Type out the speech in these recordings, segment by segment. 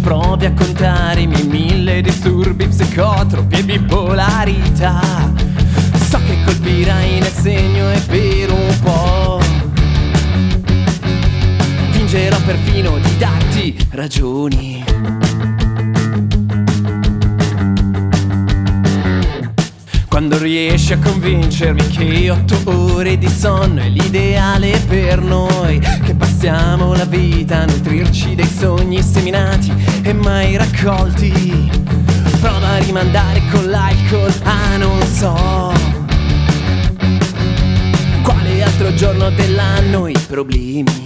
provi a contare i miei 1000 disturbi psicotropi e bipolarità. So che colpirai nel segno e per un po' fingerò perfino di darti ragioni. Quando riesci a convincermi che 8 ore di sonno è l'ideale per noi, che passiamo la vita a nutrirci dei sogni seminati e mai raccolti, prova a rimandare con l'alcol a non so quale altro giorno dell'anno i problemi.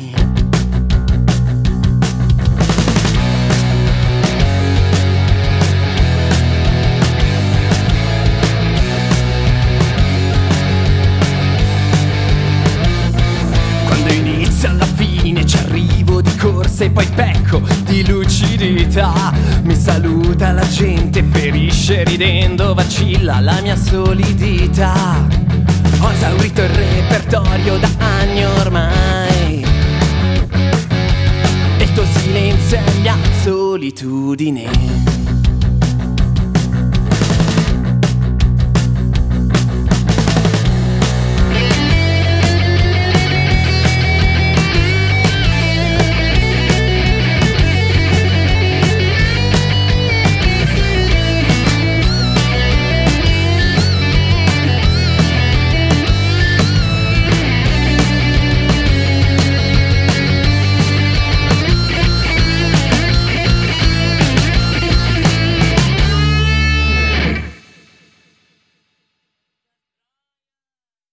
Alla fine ci arrivo di corsa e poi pecco di lucidità. Mi saluta la gente, ferisce ridendo, vacilla la mia solidità. Ho esaurito il repertorio da anni ormai e il tuo silenzio è mia solitudine.